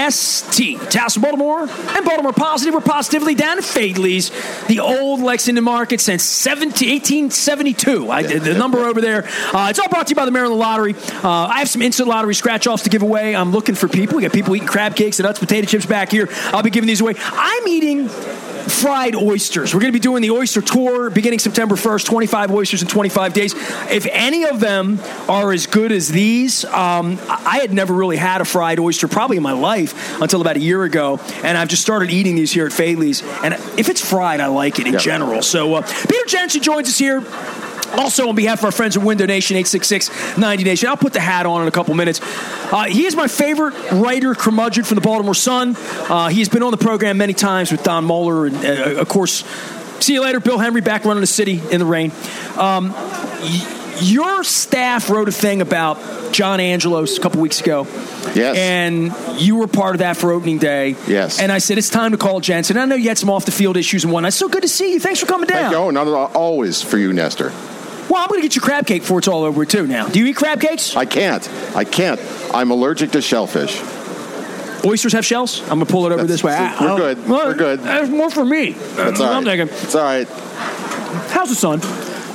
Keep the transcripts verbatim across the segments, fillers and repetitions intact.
S T, Towson, Baltimore, and Baltimore Positive. We're positively down at Fadley's, the old Lexington market since eighteen seventy-two. I, the number over there. Uh, it's all brought to you by the Maryland Lottery. Uh, I have some instant lottery scratch-offs to give away. I'm looking for people. We got people eating crab cakes and nuts, potato chips back here. I'll be giving these away. I'm eating fried oysters. We're going to be doing the oyster tour beginning September first, twenty-five oysters in twenty-five days. If any of them are as good as these, um, I had never really had a fried oyster probably in my life until about a year ago, and I've just started eating these here at Fadley's, and if it's fried, I like it in yeah. general. So uh, Peter Jensen joins us here. Also, on behalf of our friends at Window Nation, eight six six, ninety Nation, I'll put the hat on in a couple minutes. Uh, he is my favorite writer, curmudgeon from the Baltimore Sun. Uh, he has been on the program many times with Don Moeller. And, uh, of course, see you later, Bill Henry, back running the city in the rain. Um, y- your staff wrote a thing about John Angelos a couple weeks ago. Yes. And you were part of that for opening day. Yes. And I said, it's time to call Jensen. I know you had some off-the-field issues and whatnot. It's so good to see you. Thanks for coming down. Thank you. Oh, not at all. Always for you, Nestor. Well, I'm going to get you crab cake before it's all over, too, now. Do you eat crab cakes? I can't. I can't. I'm allergic to shellfish. Oysters have shells? I'm going to pull it over That's, this way. We're I, good. Well, we're good. That's more for me. That's all right. I'm thinking. It's all right. How's the sun?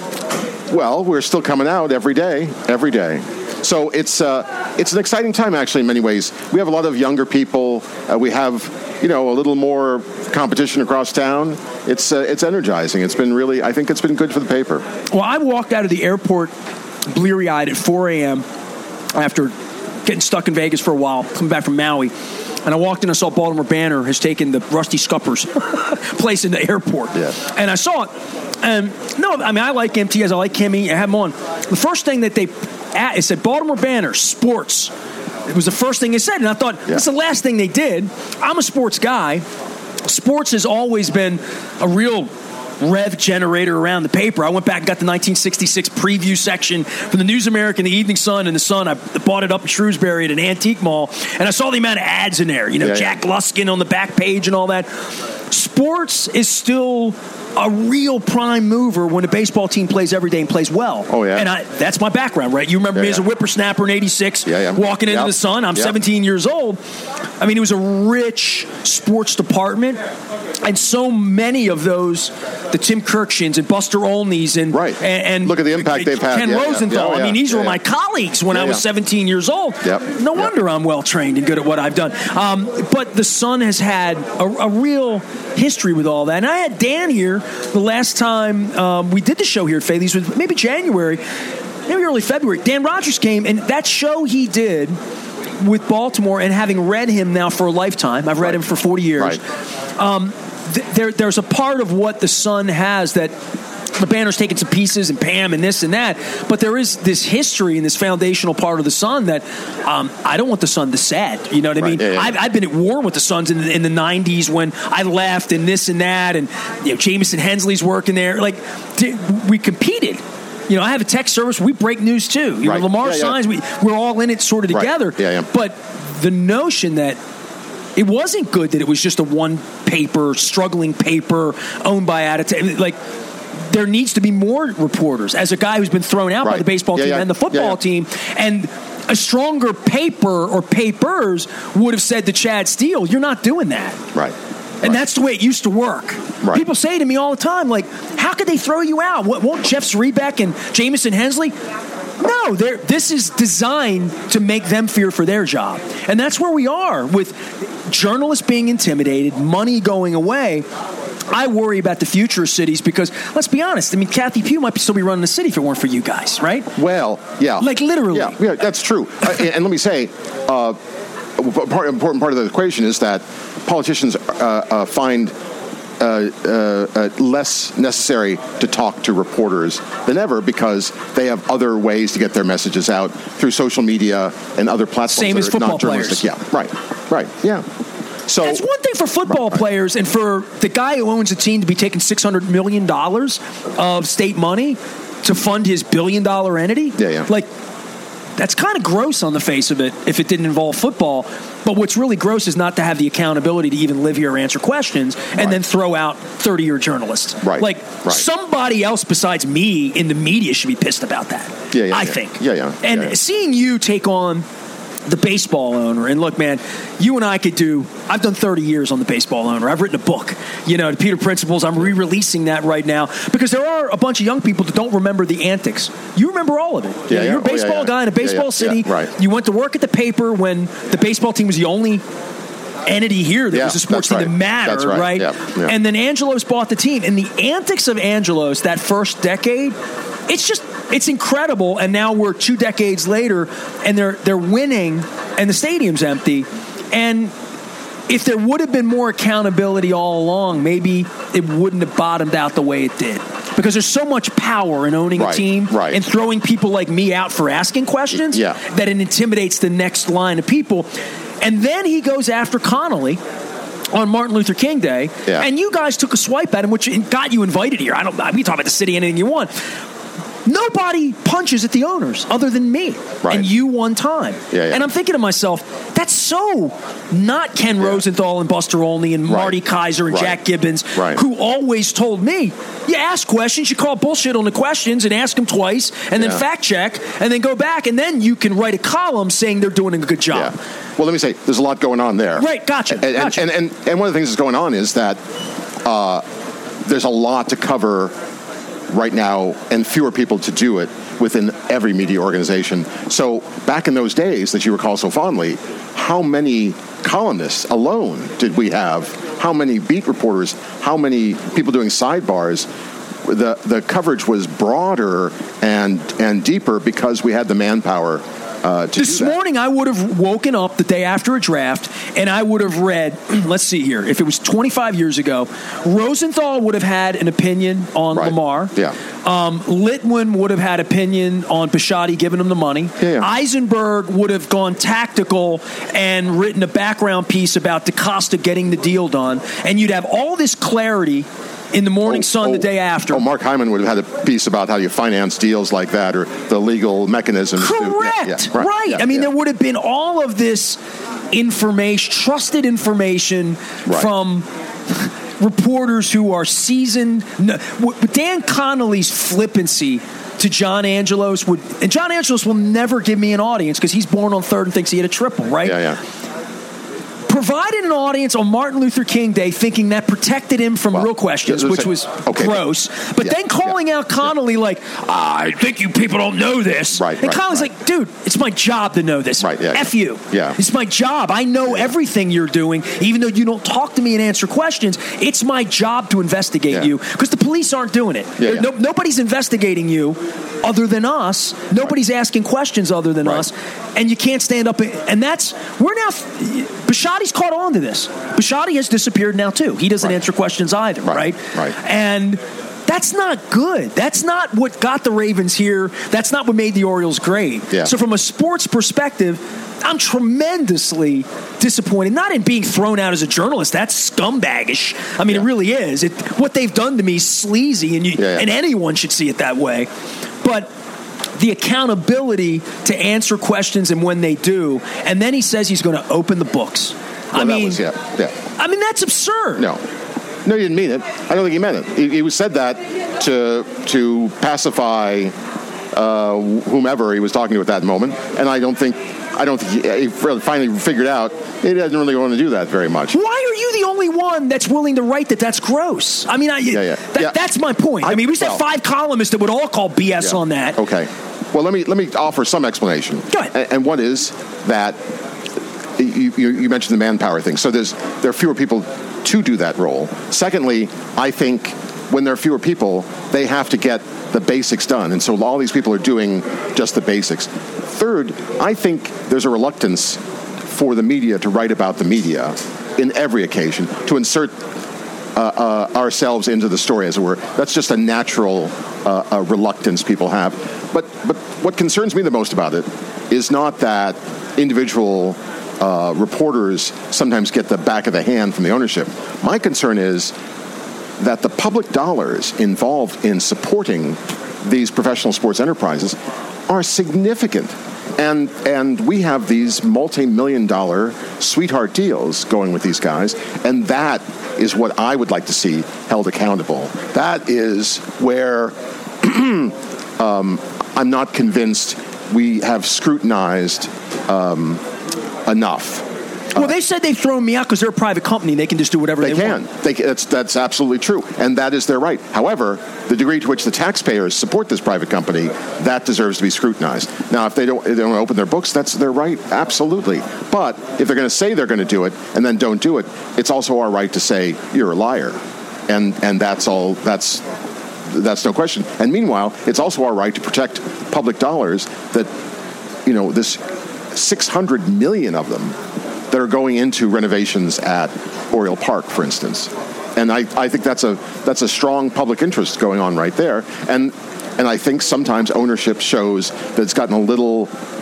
Well, we're still coming out every day. Every day. So it's uh, it's an exciting time, actually, in many ways. We have a lot of younger people. Uh, we have, you know, a little more competition across town. It's uh, it's energizing. It's been really, I think it's been good for the paper. Well, I walked out of the airport bleary-eyed at four a.m. after getting stuck in Vegas for a while, coming back from Maui. And I walked in and saw Baltimore Banner has taken the Rusty Scuppers place in the airport. Yeah. And I saw it. And no, I mean, I like M T as I like Kimmy. I have them on. The first thing that they it said Baltimore Banner, sports. It was the first thing they said. And I thought, yeah. that's the last thing they did. I'm a sports guy. Sports has always been a real rev generator around the paper. I went back and got the nineteen sixty-six preview section from the News American, the Evening Sun, and the Sun. I bought it up in Shrewsbury at an antique mall, and I saw the amount of ads in there. You know, yeah, Jack yeah. Luskin on the back page and all that. Sports is still a real prime mover when a baseball team plays every day and plays well. Oh, yeah. And I, that's my background, right? You remember yeah, me as a yeah. whippersnapper in eighty-six, yeah, yeah. walking into yep. the Sun. I'm yep. seventeen years old. I mean, it was a rich sports department. And so many of those, the Tim Kirkshins and Buster Olneys and, right. and, and look at the impact they've had. Ken yeah, Rosenthal. Yeah. Yeah, I mean, these yeah, were yeah. my colleagues when yeah, I was yeah. seventeen years old. Yep. No yep. wonder I'm well trained and good at what I've done. Um, but the Sun has had a, a real history with all that. And I had Dan here the last time um, we did the show here at Fadley's, was maybe January, maybe early February. Dan Rogers came, and that show he did with Baltimore, and having read him now for a lifetime, I've read right. him for forty years. Right. Um, th- there, there's a part of what the Sun has that the Banner's taken some pieces, and Pam and this and that, but there is this history and this foundational part of the Sun that um, I don't want the Sun to set. You know what I right. mean? Yeah, yeah. I've, I've been at war with the Suns in the, in the nineties when I left and this and that, and you know, Jamison Hensley's working there. Like, we competed. You know, I have a tech service. We break news too. You right. know, Lamar yeah, yeah. signs. We we're all in it sort of together. Right. Yeah, yeah. But the notion that it wasn't good that it was just a one paper, struggling paper owned by Adita. Like, there needs to be more reporters. As a guy who's been thrown out right. by the baseball yeah, team yeah. and the football yeah, yeah. team, and a stronger paper or papers would have said to Chad Steele, "You're not doing that." Right. And right. that's the way it used to work. Right. People say to me all the time, like, how could they throw you out? What, won't Jeff Zrebeck and Jamison Hensley? No, this is designed to make them fear for their job. And that's where we are with journalists being intimidated, money going away. I worry about the future of cities because, let's be honest, I mean, Kathy Pugh might still be running the city if it weren't for you guys, right? Well, yeah. Like, literally. Yeah, yeah that's true. uh, and, and let me say, uh, part, important part of the equation is that politicians uh, uh, find uh, uh, uh, less necessary to talk to reporters than ever because they have other ways to get their messages out through social media and other platforms. Same that as are football not journalistic. players. Yeah, right, right, yeah. So it's one thing for football right. players and for the guy who owns a team to be taking six hundred million dollars of state money to fund his billion-dollar entity. Yeah, yeah. Like, that's kind of gross on the face of it if it didn't involve football. But what's really gross is not to have the accountability to even live here or answer questions and right. then throw out thirty-year journalists. Right. Like, right. somebody else besides me in the media should be pissed about that. Yeah, yeah, I yeah. think. Yeah, yeah. And yeah, yeah. seeing you take on the baseball owner. And look, man, you and I could do, I've done thirty years on the baseball owner. I've written a book, you know, the Peter Principles. I'm re-releasing that right now because there are a bunch of young people that don't remember the antics. You remember all of it. Yeah, you know, yeah. You're a baseball oh, yeah, yeah. guy in a baseball yeah, yeah, city. Yeah, right. You went to work at the paper when the baseball team was the only entity here that yeah, was a sports team right. that mattered, that's right? right? Yeah, yeah. And then Angelos bought the team. And the antics of Angelos that first decade, it's just, it's incredible. And now we're two decades later, and they're they're winning, and the stadium's empty. And if there would have been more accountability all along, maybe it wouldn't have bottomed out the way it did. Because there's so much power in owning right, a team right. and throwing people like me out for asking questions yeah. that it intimidates the next line of people. And then he goes after Connolly on Martin Luther King Day, yeah. and you guys took a swipe at him, which got you invited here. I don't. We can talk about the city, anything you want. Nobody punches at the owners other than me right. and you one time. Yeah, yeah. And I'm thinking to myself, that's so not Ken yeah. Rosenthal and Buster Olney and right. Marty Kaiser and right. Jack Gibbons, right. who always told me, you ask questions, you call bullshit on the questions and ask them twice, and then yeah. fact check, and then go back, and then you can write a column saying they're doing a good job. Yeah. Well, let me say, there's a lot going on there. Right, gotcha. And, gotcha. And, and, and, and one of the things that's going on is that uh, there's a lot to cover right now and fewer people to do it within every media organization. So back in those days that you recall so fondly, how many columnists alone did we have? How many beat reporters? How many people doing sidebars? The the coverage was broader and and deeper because we had the manpower Uh, to this morning, I would have woken up the day after a draft, and I would have read, let's see here, if it was twenty-five years ago, Rosenthal would have had an opinion on right. Lamar. Yeah. Um, Litwin would have had opinion on Bisciotti giving him the money. Yeah, yeah. Eisenberg would have gone tactical and written a background piece about DaCosta getting the deal done, and you'd have all this clarity in the Morning oh, Sun oh, the day after. Oh, Mark Hyman would have had a piece about how you finance deals like that or the legal mechanisms. Correct. To, yeah, yeah, right. right. Yeah, I mean, yeah. there would have been all of this information, trusted information right. from reporters who are seasoned. Dan Connolly's flippancy to John Angelos would, and John Angelos will never give me an audience because he's born on third and thinks he had a triple, right? Yeah, yeah. Provided an audience on Martin Luther King Day thinking that protected him from well, real questions, yeah, which say, was okay, gross. But yeah, then calling yeah, out Connolly yeah. like, I think you people don't know this. Right, and right, Connolly's right. like, dude, it's my job to know this. Right, yeah, F yeah. you. Yeah. It's my job. I know yeah. everything you're doing, even though you don't talk to me and answer questions. It's my job to investigate yeah. you because the police aren't doing it. Yeah, yeah. No, nobody's investigating you other than us. Nobody's right. asking questions other than right. us. And you can't stand up. And that's, we're now, Bisciotti's caught on to this. Bisciotti has disappeared now, too. He doesn't right. answer questions either, right? Right. right. And that's not good. That's not what got the Ravens here. That's not what made the Orioles great. Yeah. So from a sports perspective, I'm tremendously disappointed. Not in being thrown out as a journalist. That's scumbaggish. I mean, yeah. it really is. It, what they've done to me is sleazy, and, you, yeah, yeah. and anyone should see it that way. But the accountability to answer questions and when they do, and then he says he's going to open the books. Well, I mean, was, yeah, yeah. I mean, that's absurd. No. No, he didn't mean it. I don't think he meant it. He, he said that to to pacify uh, whomever he was talking to at that moment, and I don't think I don't think he, he finally figured out he doesn't really want to do that very much. Why are you the only one that's willing to write that that's gross? I mean, I, yeah, yeah. That, yeah. that's my point. I, I mean, we used to have five columnists that would all call B S yeah. on that. Okay. Well, let me let me offer some explanation. Go ahead. And, and one is that you, you, you mentioned the manpower thing. So there's there are fewer people to do that role. Secondly, I think when there are fewer people, they have to get the basics done. And so all these people are doing just the basics. Third, I think there's a reluctance for the media to write about the media in every occasion, to insert uh, uh, ourselves into the story, as it were. That's just a natural uh, uh, reluctance people have. But, but what concerns me the most about it is not that individual Uh, reporters sometimes get the back of the hand from the ownership. My concern is that the public dollars involved in supporting these professional sports enterprises are significant. And and we have these multi-million dollar sweetheart deals going with these guys, and that is what I would like to see held accountable. That is where um, I'm not convinced we have scrutinized um, enough. Well, they said they've thrown me out because they're a private company. They can just do whatever they, they can. want. They can. That's, that's absolutely true. And that is their right. However, the degree to which the taxpayers support this private company, that deserves to be scrutinized. Now, if they don't, if they don't open their books, that's their right. Absolutely. But if they're going to say they're going to do it and then don't do it, it's also our right to say you're a liar. And and that's all. That's that's no question. And meanwhile, it's also our right to protect public dollars that, you know, this six hundred million of them that are going into renovations at Oriole Park, for instance. And I, I think that's a that's a strong public interest going on right there. And and I think sometimes ownership shows that it's gotten a little,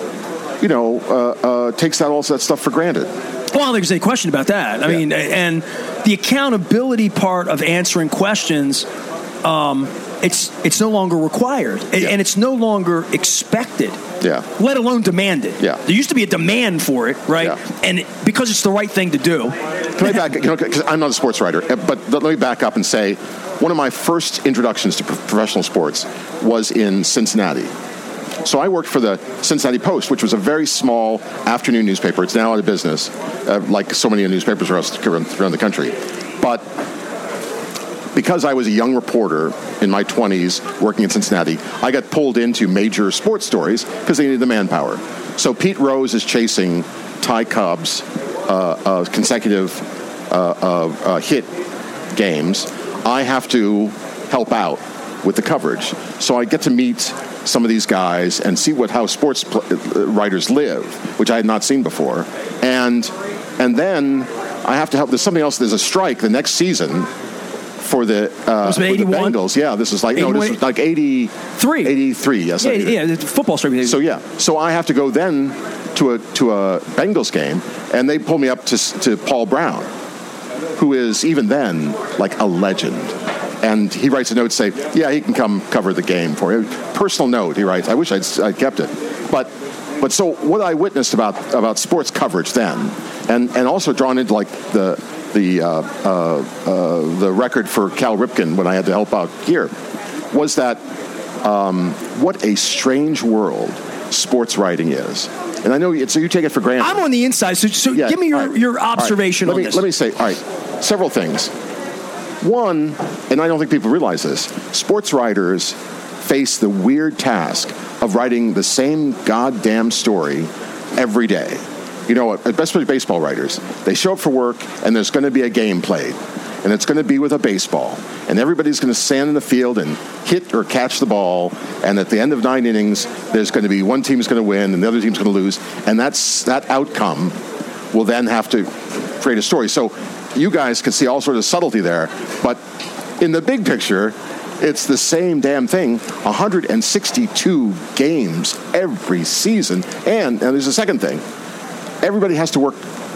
you know, uh, uh, takes that all that stuff for granted. Well, I don't think there's any question about that. I yeah. mean, and the accountability part of answering questions, um, it's it's no longer required, yeah. and it's no longer expected. Yeah. Let alone demanded. Yeah. There used to be a demand for it, right? Yeah. And it, because it's the right thing to do. Can I back? You know, because I'm not a sports writer, but let me back up and say, one of my first introductions to professional sports was in Cincinnati. So I worked for the Cincinnati Post, which was a very small afternoon newspaper. It's now out of business, uh, like so many newspapers around the country. But because I was a young reporter in my twenties working in Cincinnati, I got pulled into major sports stories because they needed the manpower. So Pete Rose is chasing Ty Cobb's uh, uh, consecutive uh, uh, uh, hit games. I have to help out with the coverage. So I get to meet some of these guys and see what how sports pl- writers live, which I had not seen before. And and then I have to help. There's something else. There's a strike the next season for the, uh, for the Bengals. Yeah, this is like no, this was like eighty-three. eighty-three, yes. Yeah, yeah, the football strike. So yeah, so I have to go then to a to a Bengals game, and they pull me up to to Paul Brown, who is even then like a legend. And he writes a note saying, yeah, he can come cover the game for you. Personal note, he writes. I wish I'd, I'd kept it. But but so what I witnessed about about sports coverage then, and, and also drawn into like the the uh, uh, uh, the record for Cal Ripken when I had to help out here, was that um, what a strange world sports writing is. And I know it's, so you take it for granted. I'm on the inside, so, so yeah, give me your, right. your observation right. on me, this. Let me say, all right, several things. One, and I don't think people realize this, sports writers face the weird task of writing the same goddamn story every day. You know, especially baseball writers, they show up for work and there's going to be a game played, and it's going to be with a baseball, and everybody's going to stand in the field and hit or catch the ball, and at the end of nine innings, there's going to be one team's going to win and the other team's going to lose, and that's that outcome will then have to create a story. So you guys can see all sorts of subtlety there, but in the big picture, it's the same damn thing. one hundred sixty-two games every season, and, and there's a second thing. Everybody has to work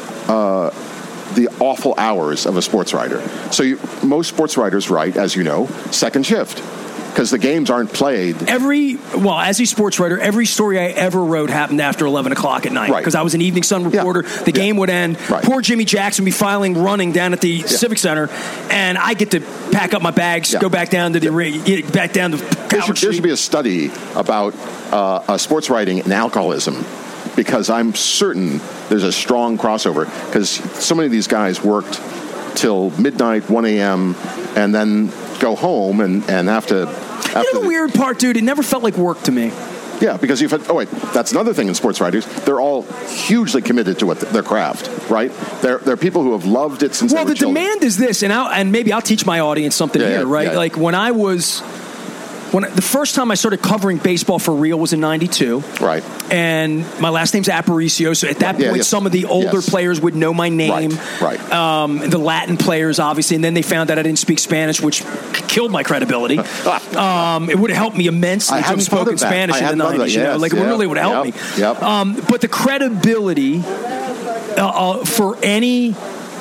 uh, the awful hours of a sports writer. So you, most sports writers write, as you know, second shift, because the games aren't played. Every, well, as a sports writer, every story I ever wrote happened after eleven o'clock at night. Right. Because I was an Evening Sun reporter. Yeah. The yeah. game would end. Right. Poor Jimmy Jackson would be filing running down at the yeah. Civic Center, and I get to pack up my bags, yeah. go back down to the yeah. back down to there should, there should be a study about uh, uh, sports writing and alcoholism, because I'm certain there's a strong crossover, because so many of these guys worked till midnight, one a.m., and then go home and, and have to... You know the, the weird part, dude? It never felt like work to me. Yeah, because you've had... Oh, wait, that's another thing in sports writers. They're all hugely committed to what the, their craft, right? They're, they're people who have loved it since well, they were children. Well, the demand is this, and, I'll, and maybe I'll teach my audience something yeah, here, yeah, right? Yeah. Like, when I was... When the first time I started covering baseball for real was in ninety-two. Right. And my last name's Aparicio, so at that yeah, point, yes. some of the older yes. players would know my name. Right, right. Um, the Latin players, obviously, and then they found out I didn't speak Spanish, which killed my credibility. um, it would have helped me immensely to have spoken Spanish I in the nineties. Yes, you know? Like, yep, it really would have helped yep, me. Yep. Um, but the credibility uh, uh, for any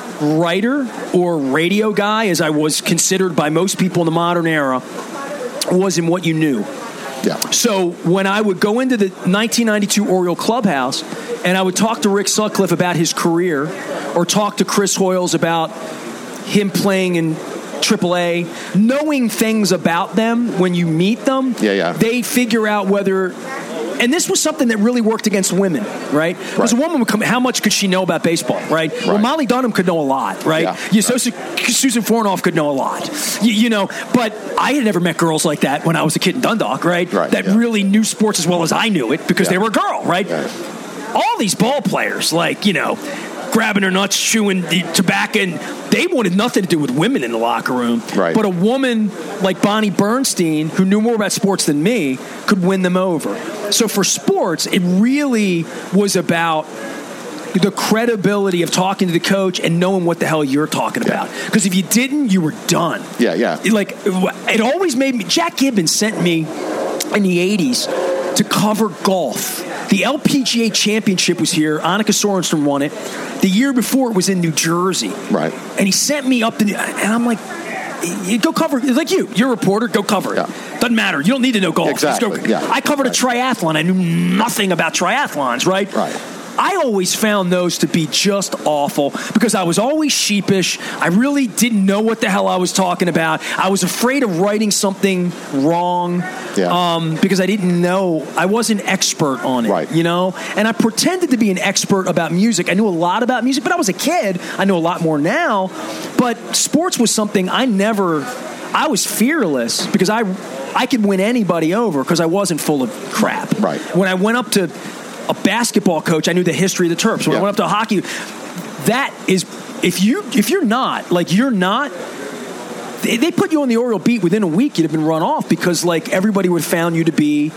writer or radio guy, as I was considered by most people in the modern era, was in what you knew. Yeah. So when I would go into the nineteen ninety-two Oriole clubhouse and I would talk to Rick Sutcliffe about his career, or talk to Chris Hoyles about him playing in triple A, knowing things about them when you meet them, yeah, yeah. they figure out whether And this was something that really worked against women, right? Because Right. a woman would come, how much could she know about baseball, right? Well, Right. Molly Dunham could know a lot, right? Yeah, You, so Susan Fornoff could know a lot, you, you know. But I had never met girls like that when I was a kid in Dundalk, right? Right, that yeah. really knew sports as well as I knew it because Yeah. they were a girl, right? Yeah. All these ball players, like, you know, grabbing their nuts, chewing the tobacco, and they wanted nothing to do with women in the locker room. Right. But a woman like Bonnie Bernstein, who knew more about sports than me, could win them over. So for sports, it really was about the credibility of talking to the coach and knowing what the hell you're talking Yeah. about. Because if you didn't, you were done. Yeah, yeah. Like, it always made me... Jack Gibbons sent me in the eighties to cover golf. The L P G A Championship was here. Annika Sorensen won it. The year before, it was in New Jersey. Right. And he sent me up to... And I'm like... You go cover, like you, you're a reporter, go cover it. Yeah. Doesn't matter. You don't need to know golf. Just Exactly, go. yeah. I covered Right. a triathlon. I knew nothing about triathlons, right? Right. I always found those to be just awful because I was always sheepish. I really didn't know what the hell I was talking about. I was afraid of writing something wrong Yeah. um, because I didn't know. I wasn't expert on it, Right. you know? And I pretended to be an expert about music. I knew a lot about music, but I was a kid. I know a lot more now. But sports was something I never... I was fearless because I, I could win anybody over because I wasn't full of crap. Right. When I went up to a basketball coach, I knew the history of the Terps. When Yeah. I went up to hockey, that is, if you if you're not like you're not, they, they put you on the Oriole beat within a week, you'd have been run off because like everybody would have found you to be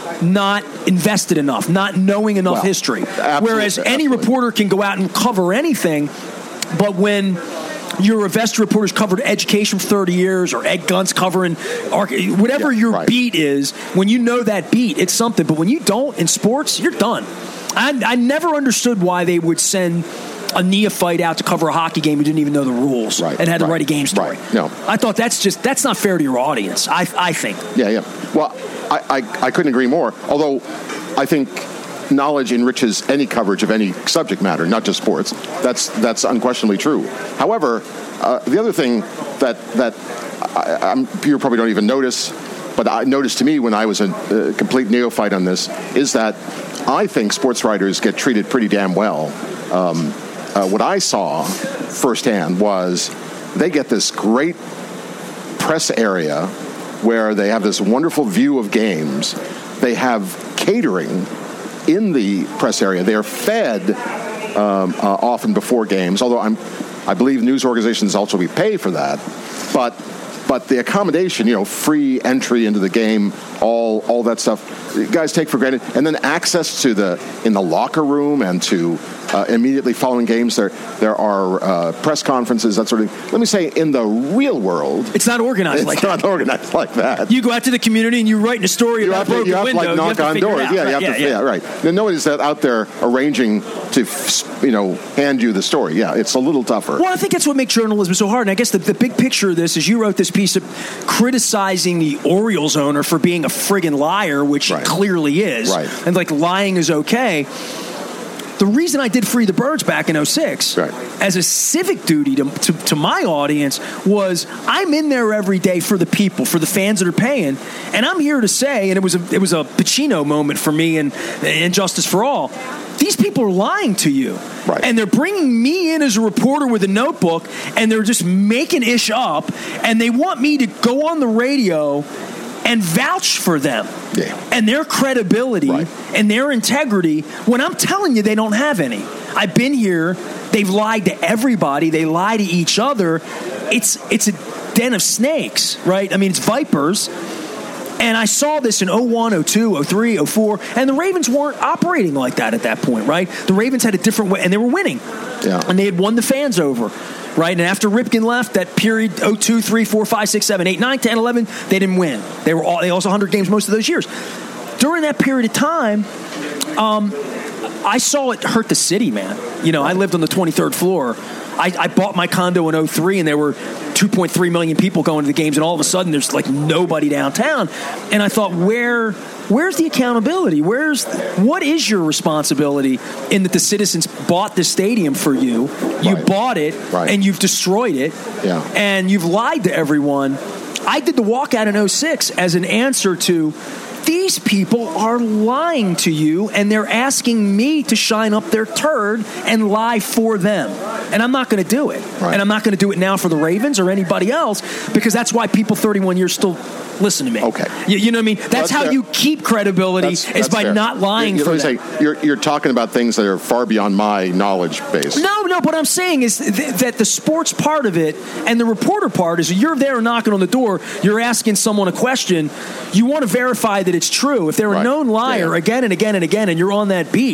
not invested enough, not knowing enough Well, history. absolutely, Whereas any absolutely. reporter can go out and cover anything, but when your Avesta reporter's covered education for thirty years, or Ed Gunt's covering arch- whatever Yeah, your right. beat is, when you know that beat, it's something. But when you don't in sports, you're done. I, I never understood why they would send a neophyte out to cover a hockey game who didn't even know the rules Right, and had to right, write a game story. right. No. I thought that's just that's not fair to your audience. I I think. Yeah, yeah. Well, I, I, I couldn't agree more. Although I think knowledge enriches any coverage of any subject matter, not just sports. That's that's unquestionably true. However, uh, the other thing that that I, I'm, you probably don't even notice, but I noticed to me when I was a, a complete neophyte on this, is that I think sports writers get treated pretty damn well. Um, uh, what I saw firsthand was they get this great press area where they have this wonderful view of games. They have catering in the press area. They are fed um, uh, often before games, although I'm, I believe news organizations also we pay for that. But but the accommodation, you know, free entry into the game, all all that stuff, guys take for granted. And then access to the in the locker room and to uh, immediately following games. There there are uh, press conferences, that sort of thing. Let me say, in the real world, It's not organized it's like not that. organized like that. You go out to the community and you write a story You about have a to, broken you have to window. like you knock have to on figure it doors. out. Yeah, you have Right, to. Yeah, right. Then nobody's out there arranging to, you know, hand you the story. Yeah, it's a little tougher. Well, I think that's what makes journalism so hard. And I guess the, the big picture of this is you wrote this piece of criticizing the Orioles owner for being a friggin' liar, which Right. he clearly is. Right. And like lying is okay. The reason I did Free the Birds back in oh six Right. as a civic duty to, to, to my audience was I'm in there every day for the people, for the fans that are paying. And I'm here to say, and it was a, it was a Pacino moment for me and, and Justice for All, these people are lying to you. Right. And they're bringing me in as a reporter with a notebook, and they're just making ish up, and they want me to go on the radio and vouch for them Yeah. and their credibility Right. and their integrity when I'm telling you they don't have any. I've been here. They've lied to everybody. They lie to each other. It's it's a den of snakes, right? I mean, it's vipers. And I saw this in oh one, oh two, oh three, oh four, and the Ravens weren't operating like that at that point, right? The Ravens had a different way, and they were winning. Yeah. And they had won the fans over, right? And after Ripken left, that period, oh two, three, four, five, six, seven, eight, nine, ten, eleven, they didn't win. They were all, they lost one hundred games most of those years. During that period of time, um, I saw it hurt the city, man. You know, I lived on the twenty-third floor. I, I bought my condo in oh three, and there were two point three million people going to the games, and all of a sudden there's like nobody downtown. And I thought, where, where's the accountability? Where's what is your responsibility in that the citizens bought the stadium for you? You Right. bought it, Right. and you've destroyed it, Yeah. and you've lied to everyone. I did the walkout in oh six as an answer to these people are lying to you, and they're asking me to shine up their turd and lie for them. And I'm not going to do it. Right. And I'm not going to do it now for the Ravens or anybody else, because that's why people thirty-one years still listen to me. Okay. You, you know what I mean? That's, that's how fair. You keep credibility that's, is that's by fair. Not lying you, you for them. Say, you're, you're talking about things that are far beyond my knowledge base. No, no, what I'm saying is th- that the sports part of it and the reporter part is you're there knocking on the door, you're asking someone a question, you want to verify that it's true. If they're right. a known liar yeah. again and again and again and you're on that beat,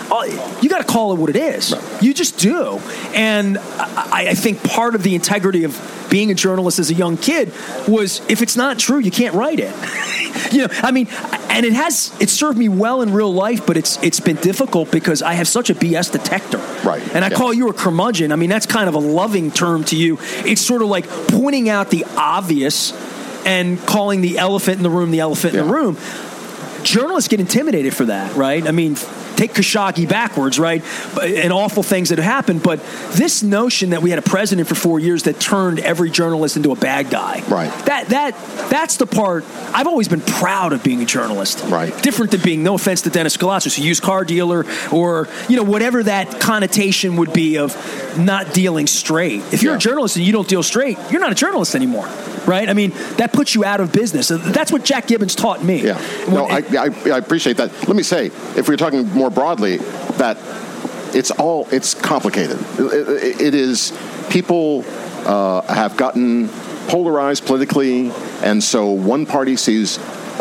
you got to call it what it is. Right. You just do. And I, I think part of the integrity of being a journalist as a young kid was if it's not true, you can't write it. you know, I mean, and it has it served me well in real life, but it's it's been difficult because I have such a B S detector. Right. And I yeah. call you a curmudgeon. I mean, that's kind of a loving term to you. It's sort of like pointing out the obvious and calling the elephant in the room the elephant yeah. in the room. Journalists get intimidated for that, right? I mean, take Khashoggi backwards, right? And awful things that have happened. But this notion that we had a president for four years that turned every journalist into a bad guy. Right. That that that's the part. I've always been proud of being a journalist. Right. Different than being, no offense to Dennis Galatsos, a used car dealer, or, you know, whatever that connotation would be of not dealing straight. If you're yeah. a journalist and you don't deal straight, you're not a journalist anymore. Right? I mean, that puts you out of business. That's what Jack Gibbons taught me. Yeah. No, I, I, I appreciate that. Let me say, if we're talking more broadly, that it's all, it's complicated. It, it, it is, people uh, have gotten polarized politically, and so one party sees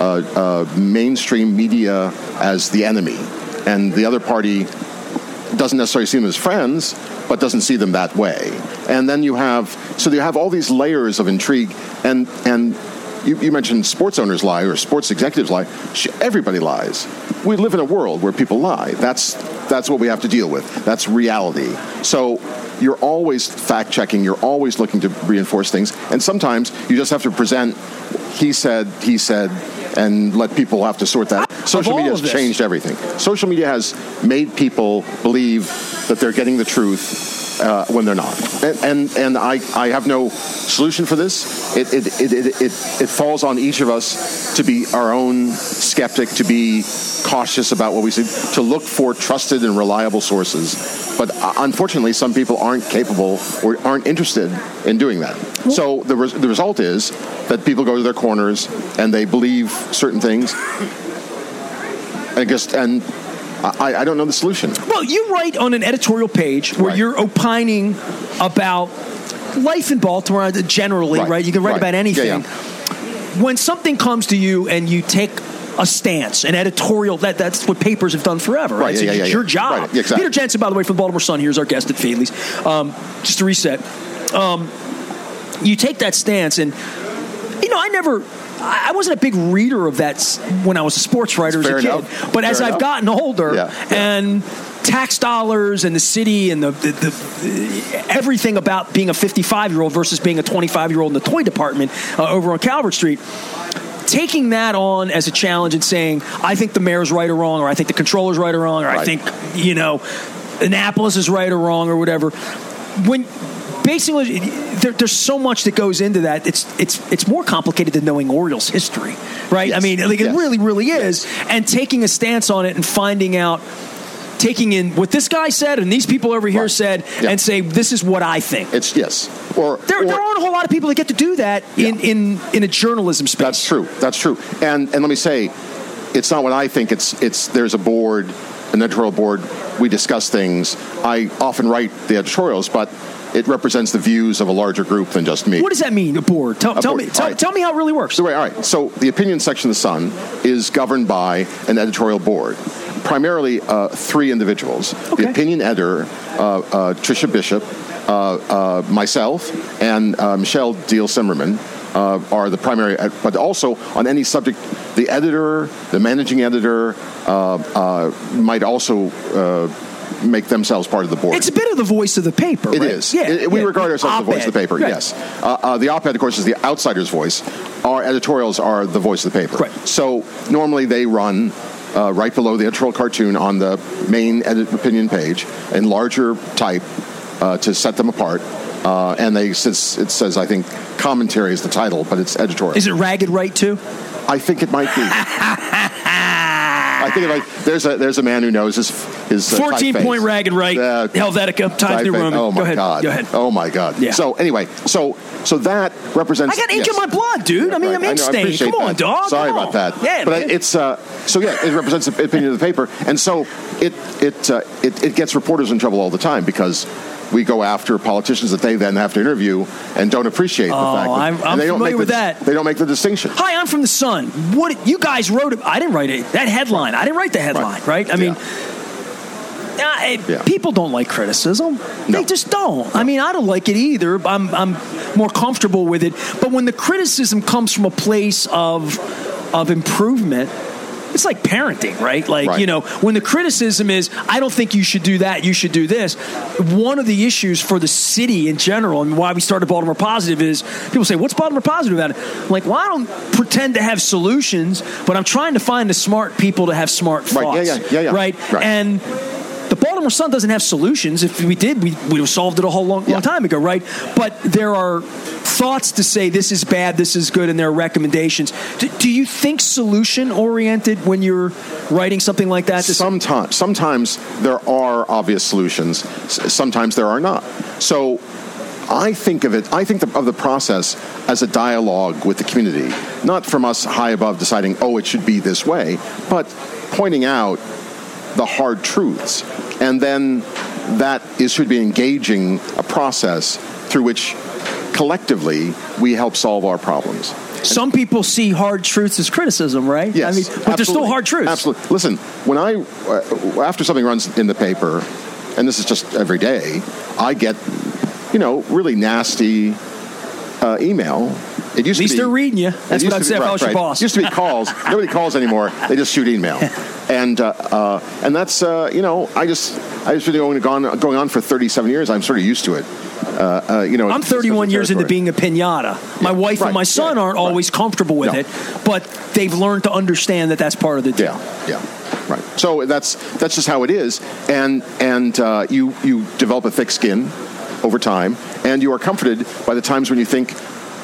uh, uh, mainstream media as the enemy, and the other party doesn't necessarily see them as friends, but doesn't see them that way. And then you have, so you have all these layers of intrigue, and and you, you mentioned sports owners lie or sports executives lie. Everybody lies. We live in a world where people lie. That's that's what we have to deal with. That's reality. So you're always fact-checking. You're always looking to reinforce things. And sometimes you just have to present, he said, he said, and let people have to sort that. Social media has changed everything. Social media has made people believe that they're getting the truth uh, when they're not. And and, and I, I have no solution for this. It it, it it it it falls on each of us to be our own skeptic, to be cautious about what we see, to look for trusted and reliable sources. But uh, unfortunately, some people aren't capable or aren't interested in doing that. So the res- the result is that people go to their corners and they believe certain things. I guess, and I, I don't know the solution. Well, you write on an editorial page where right. you're opining about life in Baltimore generally, right? right? You can write right. about anything. Yeah, yeah. When something comes to you and you take a stance, an editorial, that that's what papers have done forever, right? right so yeah, yeah, it's yeah, your yeah. job. Right. Yeah, exactly. Peter Jensen, by the way, from the Baltimore Sun, here's our guest at Fadley's. Um, just to reset. Um, you take that stance, and, you know, I never... I wasn't a big reader of that when I was a sports writer as a kid. Enough. But Fair as enough. I've gotten older, yeah, yeah. and tax dollars and the city and the, the, the everything about being a fifty-five-year-old versus being a twenty-five-year-old in the toy department uh, over on Calvert Street, taking that on as a challenge and saying, I think the mayor's right or wrong, or I think the controller's right or wrong, or right. I think, you know, Annapolis is right or wrong, or whatever. When... Basically, there, there's so much that goes into that. It's it's it's more complicated than knowing Orioles history, right? Yes. I mean, like yes. it really, really is. Yes. And taking a stance on it and finding out, taking in what this guy said and these people over here right. said, yeah. and say, this is what I think. It's yes. Or there, or, there aren't a whole lot of people that get to do that yeah. in, in, in a journalism space. That's true. That's true. And and let me say, it's not what I think. It's it's there's a board, an editorial board. We discuss things. I often write the editorials, but it represents the views of a larger group than just me. What does that mean, a board? Tell, a tell board. me tell, right. tell me how it really works. So, all right. So the opinion section of the Sun is governed by an editorial board, primarily uh, three individuals. Okay. The opinion editor, uh, uh, Tricia Bishop, uh, uh, myself, and uh, Michelle Deal-Simmerman uh, are the primary, but also on any subject, the editor, the managing editor uh, uh, might also uh, make themselves part of the board. It's a bit of the voice of the paper, It right? is. Yeah, it, we yeah. regard ourselves as the voice of the paper, right. yes. Uh, uh, the op-ed, of course, is the outsider's voice. Our editorials are the voice of the paper. Right. So normally they run uh, right below the editorial cartoon on the main edit opinion page in larger type uh, to set them apart. Uh, and they it says, I think, commentary is the title, but it's editorial. Is it ragged right, too? I think it might be. think like there's a there's a man who knows his his uh, fourteen point rag and right. Uh, Helvetica, Times New Roman. Oh my Go ahead. God. Go ahead. Oh my God. Yeah. So anyway, so so that represents. I got ink yes. in my blood, dude. Yeah, I mean, right. I'm ink stained. Come on, that. dog. Sorry Come about on. that. Yeah, but man. it's uh, so yeah, it represents the opinion of the paper, and so it it uh, it it gets reporters in trouble all the time because we go after politicians that they then have to interview and don't appreciate the oh, fact that I'm, I'm they don't familiar make with the, that. They don't make the distinction. Hi, I'm from the Sun. What you guys wrote? I didn't write it. That headline. I didn't write the headline. Right? right? I mean. Yeah. Uh, yeah. People don't like criticism. No. They just don't. I mean, I don't like it either. I'm, I'm more comfortable with it. But when the criticism comes from a place of of improvement, it's like parenting, right? Like, right. you know, when the criticism is, I don't think you should do that, you should do this. One of the issues for the city in general, and why we started Baltimore Positive, is people say, what's Baltimore Positive about it? I'm like, well, I don't pretend to have solutions, but I'm trying to find the smart people to have smart thoughts. Right, yeah, yeah, yeah, yeah. Right? right? And the Baltimore Sun doesn't have solutions. If we did, we would have solved it a whole long, yeah. long time ago, right? But there are thoughts to say this is bad, this is good, and there are recommendations. Do, do you think solution-oriented when you're writing something like that? Sometimes, sometimes there are obvious solutions. Sometimes there are not. So I think of it, I think of the process as a dialogue with the community, not from us high above deciding, oh, it should be this way, but pointing out the hard truths. And then that is should be engaging a process through which collectively we help solve our problems. Some people see hard truths as criticism, right? Yes, I mean, but absolutely. they're still hard truths. Absolutely. Listen, when I, uh, after something runs in the paper, and this is just every day, I get, you know, really nasty uh, email. It used At least to be, they're reading you. That's what I'd say if I was your boss. It used to be calls. Nobody calls anymore. They just shoot email. And uh, uh, and that's, uh, you know, I just, I just been going, going, going on for thirty-seven years. I'm sort of used to it. Uh, uh, you know, I'm thirty-one years into being a piñata. My yeah, wife right, and my son yeah, aren't right. always comfortable with no. it, but they've learned to understand that that's part of the deal. Yeah, yeah, right. So that's that's just how it is, and and uh, you you develop a thick skin over time, and you are comforted by the times when you think,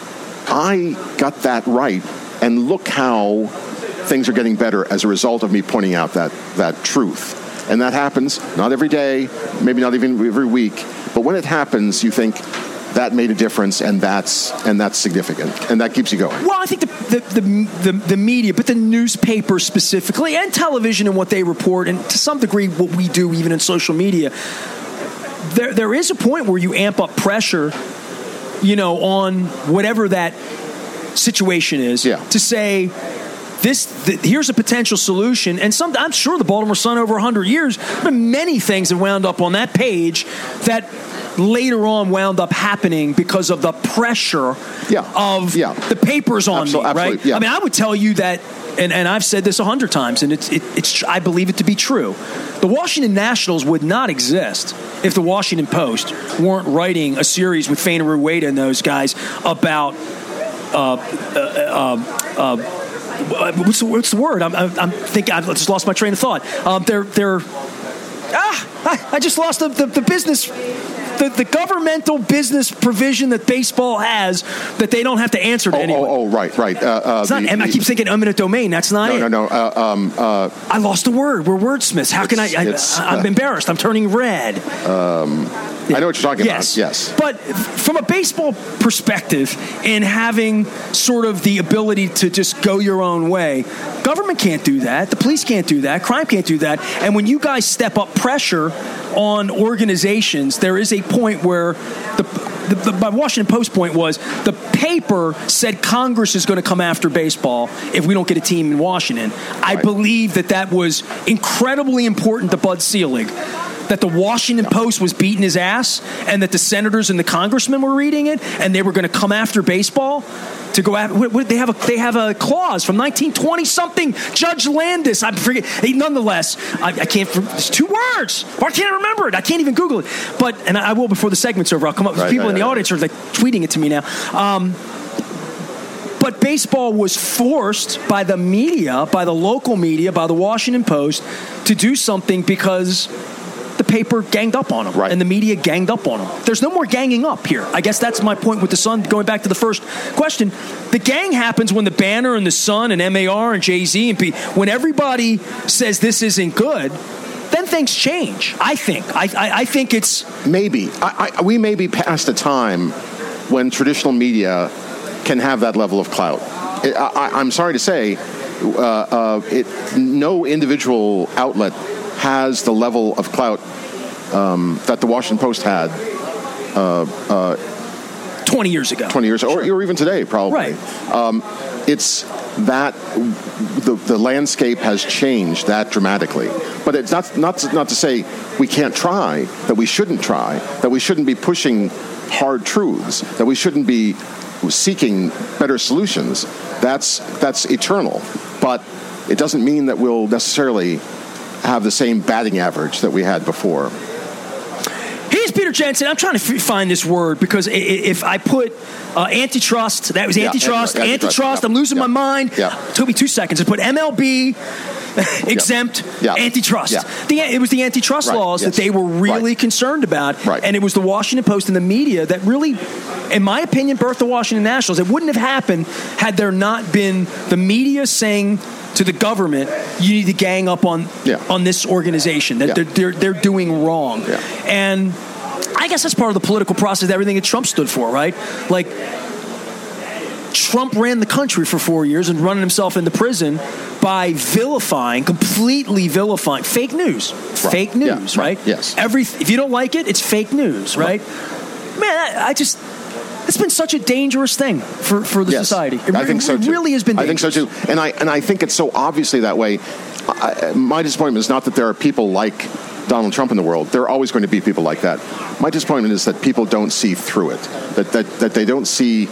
I got that right, and look how things are getting better as a result of me pointing out that that truth. And that happens not every day, maybe not even every week, but when it happens, you think that made a difference, and that's and that's significant, and that keeps you going. Well, I think the the the, the, the media, but the newspaper specifically, and television and what they report, and to some degree what we do even in social media, there there is a point where you amp up pressure, you know, on whatever that situation is, yeah. to say, This th- here's a potential solution, and some, I'm sure the Baltimore Sun over one hundred years, there have been many things that wound up on that page that later on wound up happening because of the pressure yeah. of yeah. the papers on Absol- me, right? absolutely, yeah. I mean, I would tell you that, and, and I've said this a hundred times, and it's it, it's I believe it to be true. The Washington Nationals would not exist if the Washington Post weren't writing a series with Faina Rueda and those guys about uh, uh, uh, uh, What's the, what's the word? I'm, I'm thinking. I just lost my train of thought. Um, they're they're. Ah, I, I just lost the, the, the business, the, the governmental business provision that baseball has that they don't have to answer to oh, anyone. Oh, oh, right, right. Uh, uh, it's not. the, and I keep thinking eminent domain. That's not no, it. No, no, no. Uh, um, uh, I lost the word. We're wordsmiths. How can I? I I'm uh, embarrassed. I'm turning red. Um, I know what you're talking yes. about. Yes. But from a baseball perspective, in having sort of the ability to just go your own way, government can't do that. The police can't do that. Crime can't do that. And when you guys step up pressure on organizations, there is a point where the The, the, my Washington Post point was the paper said Congress is going to come after baseball if we don't get a team in Washington. I right. believe that that was incredibly important to Bud Selig, that the Washington yeah. Post was beating his ass and that the senators and the congressmen were reading it and they were going to come after baseball to go after. What, what, they have a they have a clause from nineteen twenty something. Judge Landis, I forget. Nonetheless, I, I can't. It's two words. Why can't I remember it? I can't even Google it. But and I will before the segment's over. I'll come up. Right, people right, in the right. audience are like tweeting it to me now. Um, But baseball was forced by the media, by the local media, by the Washington Post, to do something because the paper ganged up on him, right. and the media ganged up on him. There's no more ganging up here. I guess that's my point with the Sun. Going back to the first question, the gang happens when the Banner and the Sun and M A R and Jay-Z and P, when everybody says this isn't good, then things change. I think. I I, I think it's maybe I, I, we may be past a time when traditional media can have that level of clout. It, I, I'm sorry to say, uh, uh, it, no individual outlet has the level of clout um, that the Washington Post had uh, uh, twenty years ago. twenty years, or, or even today, probably. Right. Um, it's that the, the landscape has changed that dramatically. But it's not, not, to, not to say we can't try, that we shouldn't try, that we shouldn't be pushing hard truths, that we shouldn't be seeking better solutions. That's that's eternal. But it doesn't mean that we'll necessarily have the same batting average that we had before. Here's Peter Jensen. I'm trying to f- find this word because if I put uh, antitrust, that was antitrust, yeah, antitrust, antitrust I'm losing yeah. my mind. Yeah. It took me two seconds. I put M L B exempt yeah. antitrust. Yeah. The, it was the antitrust right. laws yes. that they were really right. concerned about. Right. And it was the Washington Post and the media that really, in my opinion, birthed the Washington Nationals. It wouldn't have happened had there not been the media saying to the government, you need to gang up on yeah. on this organization, that yeah. they're, they're, they're doing wrong. Yeah. And I guess that's part of the political process, everything that Trump stood for, right? Like, Trump ran the country for four years and running himself into prison by vilifying, completely vilifying, fake news. Right. Fake news, yeah. right? Yes. Every, if you don't like it, it's fake news, right? right. Man, I, I just... It's been such a dangerous thing for, for the yes. society. It, I think so it too. really has been dangerous. I think so too. And I and I think it's so obviously that way. I, my disappointment is not that there are people like Donald Trump in the world. There are always going to be people like that. My disappointment is that people don't see through it. That that, that they don't see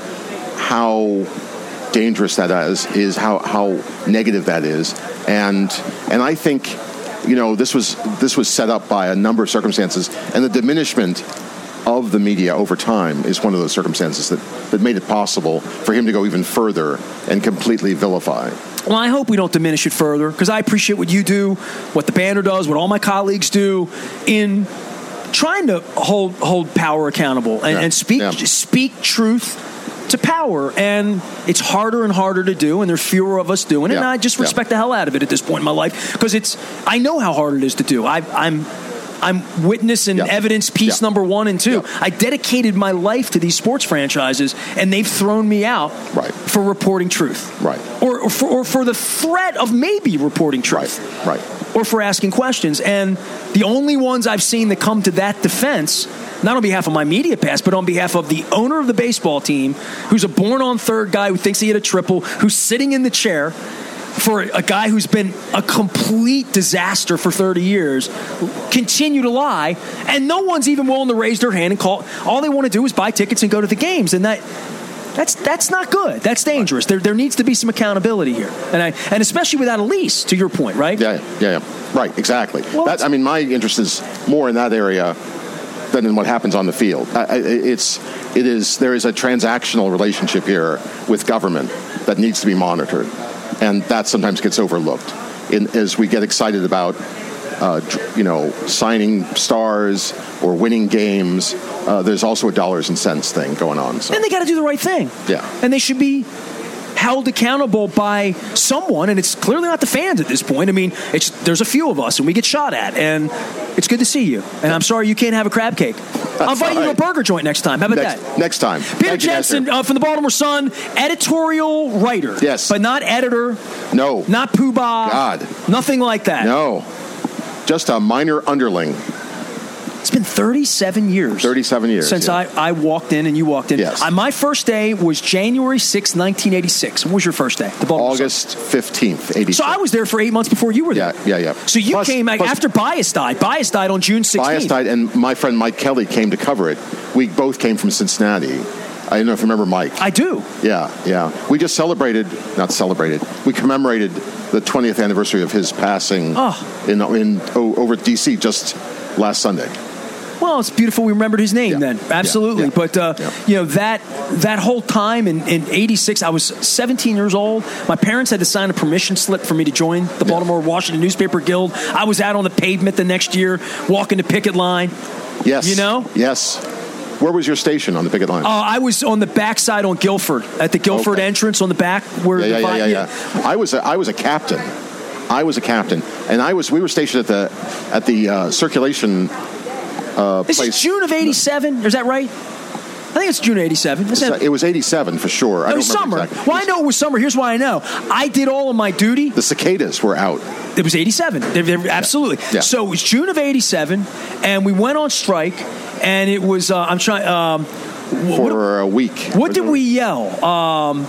how dangerous that is, is how, how negative that is. And and I think, you know, this was this was set up by a number of circumstances, and the diminishment of the media over time is one of those circumstances that, that made it possible for him to go even further and completely vilify. Well, I hope we don't diminish it further, because I appreciate what you do, what the Banner does, what all my colleagues do in trying to hold hold power accountable and, yeah. and speak yeah. speak truth to power. And it's harder and harder to do, and there's fewer of us doing it. Yeah. And I just respect yeah. the hell out of it at this point in my life, because it's I know how hard it is to do. I, I'm I'm witness and yep. evidence piece yep. number one and two. Yep. I dedicated my life to these sports franchises, and they've thrown me out right. for reporting truth. Right. Or, or, for, or for the threat of maybe reporting truth. Right. Right. Or for asking questions. And the only ones I've seen that come to that defense, not on behalf of my media pass, but on behalf of the owner of the baseball team, who's a born-on-third guy who thinks he hit a triple, who's sitting in the chair, for a guy who's been a complete disaster for thirty years, continue to lie, and no one's even willing to raise their hand and call. All they want to do is buy tickets and go to the games, and that that's that's not good. That's dangerous. There there needs to be some accountability here, and I and especially without a lease. To your point, right? Yeah, yeah, yeah. Right, exactly. Well, that, I mean, my interest is more in that area than in what happens on the field. I, it's it is there is a transactional relationship here with government that needs to be monitored. And that sometimes gets overlooked in, as we get excited about, uh, you know, signing stars or winning games. Uh, there's also a dollars and cents thing going on. So. And they got to do the right thing. Yeah. And they should be held accountable by someone, and it's clearly not the fans at this point. I mean, it's there's a few of us, and we get shot at, and it's good to see you. And I'm sorry you can't have a crab cake. That's I'll invite right. you to a burger joint next time. How about next, that? Next time. Peter Thank Jensen you, uh, from the Baltimore Sun, editorial writer. Yes. But not editor. No. Not poobah. God. Nothing like that. No. Just a minor underling. It's been thirty-seven years. thirty-seven years. Since yeah. I, I walked in and you walked in. Yes. Uh, my first day was January sixth, nineteen eighty-six. What was your first day? The Baltimore August Sun. fifteenth, eighty-six. So I was there for eight months before you were there. Yeah, yeah, yeah. So you plus, came plus, after Bias died. Bias died on June sixteenth. Bias died, and my friend Mike Kelly came to cover it. We both came from Cincinnati. I don't know if you remember Mike. I do. Yeah, yeah. We just celebrated, not celebrated, we commemorated the twentieth anniversary of his passing oh. in, in oh, over at D C just last Sunday. Well, it's beautiful we remembered his name Yeah. then. Absolutely. Yeah. Yeah. But, uh, Yeah. you know, that that whole time in, in eighty-six, I was seventeen years old. My parents had to sign a permission slip for me to join the Baltimore Washington Newspaper Guild. I was out on the pavement the next year, walking the picket line. Yes. You know? Yes. Where was your station on the picket line? Uh, I was on the backside on Guilford, at the Guilford Okay. entrance on the back. Where yeah, the yeah, vi- yeah, yeah, yeah. I was a, I was a captain. I was a captain, and I was. We were stationed at the at the uh, circulation uh, This place. is June of eighty-seven. Is that right? I think it's June of eighty-seven. Is that- It was eighty-seven for sure. I it don't was remember summer. exactly. Well, I know it was summer. Here's why I know. I did all of my duty. The cicadas were out. It was eighty-seven. They- they- absolutely. Yeah. So it was June of eighty-seven, and we went on strike, and it was, uh, I'm trying, um, wh- what, For a week. what did we yell? Um,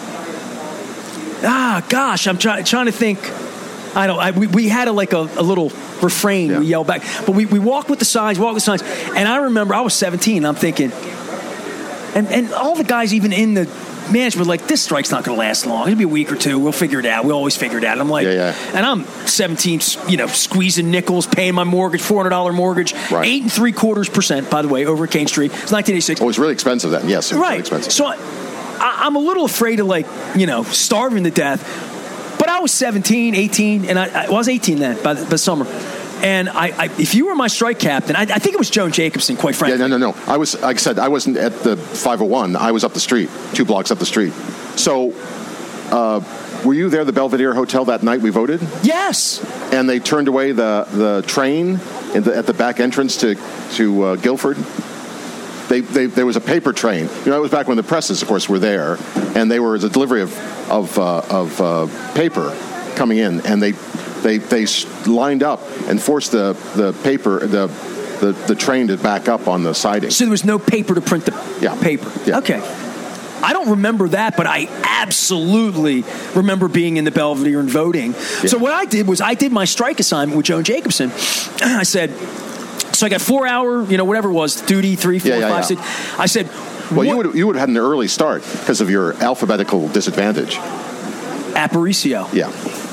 ah, gosh, I'm try, trying to think. I don't, I, we, we had a, like a, a little refrain Yeah. we yelled back. But we, we walked with the signs, walked with the signs, and I remember I was seventeen, and I'm thinking, and, and all the guys even in the management were like, this strike's not going to last long. It'll be a week or two. We'll figure it out. We'll always figure it out. And I'm like, Yeah, yeah. and I'm seventeen, you know, squeezing nickels, paying my mortgage, four hundred dollars mortgage, Right. eight and three quarters percent, by the way, over at Kane Street. It's nineteen eighty-six. Oh, it was really expensive then. Yes, it was really Right. expensive. So I, I, I'm a little afraid of, like, you know, starving to death. But I was seventeen, eighteen, and I, I was eighteen then by the, by the summer. And I, I, if you were my strike captain, I, I think it was Joan Jacobson, quite frankly. Yeah, no, no, no. I was, like I said, I wasn't at the five oh one. I was up the street, two blocks up the street. So, uh, were you there at the Belvedere Hotel that night we voted? Yes. And they turned away the, the train in the, at the back entrance to, to uh, Guilford? They, they, there was a paper train. You know, it was back when the presses, of course, were there, and they were as a delivery of of, uh, of uh, paper coming in, and they they they lined up and forced the, the paper the, the the train to back up on the siding. So there was no paper to print the Yeah. paper. Yeah. Okay. I don't remember that, but I absolutely remember being in the Belvedere and voting. Yeah. So what I did was I did my strike assignment with Joan Jacobson. I said, so I got four hour, you know, whatever it was, duty, three, four, Yeah, yeah, five, yeah. six. I said, Well, you what- would you would have had an early start because of your alphabetical disadvantage. Aparicio. Yeah.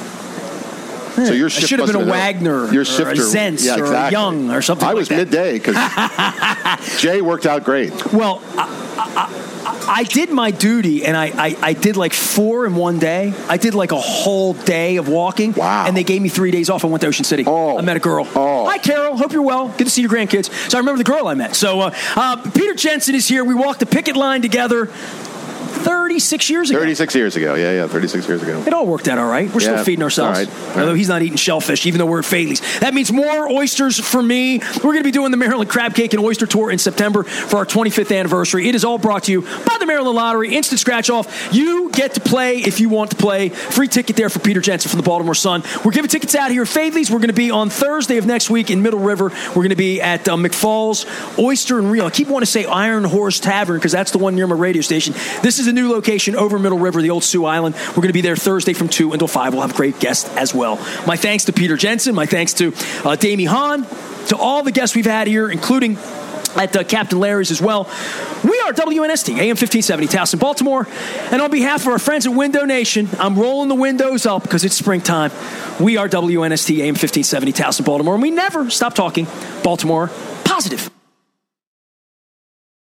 So your I shift should have must been a out. Wagner Your or shifter, a Zentz yeah, or a exactly. Young or something I like was that. midday because Jay worked out great. Well, I, I, I did my duty, and I, I, I did like four in one day. I did like a whole day of walking. Wow. And they gave me three days off. I went to Ocean City. Oh. I met a girl. Oh. Hi, Carol. Hope you're well. Good to see your grandkids. So I remember the girl I met. So uh, uh, Peter Jensen is here. We walked the picket line together thirty-six years ago. thirty-six years ago. Yeah, yeah, thirty-six years ago. It all worked out all right. We're Yeah, still feeding ourselves. all right, all Although right. he's not eating shellfish, even though we're at Fadley's. That means more oysters for me. We're going to be doing the Maryland Crab Cake and Oyster Tour in September for our twenty-fifth anniversary. It is all brought to you by the Maryland Lottery. Instant scratch off. You get to play if you want to play. Free ticket there for Peter Jensen from the Baltimore Sun. We're giving tickets out here at Fadley's. We're going to be on Thursday of next week in Middle River. We're going to be at uh, McFall's Oyster and Reel. I keep wanting to say Iron Horse Tavern because that's the one near my radio station. This is a new location over Middle River, the old Sioux Island. We're going to be there Thursday from two until five. We'll have a great guest as well. My thanks to Peter Jensen. My thanks to uh, Damie Hahn, to all the guests we've had here, including at uh, Captain Larry's as well. We are W N S T, A M fifteen seventy, Towson, Baltimore. And on behalf of our friends at Window Nation, I'm rolling the windows up because it's springtime. We are W N S T, A M fifteen seventy, Towson, Baltimore. And we never stop talking Baltimore positive.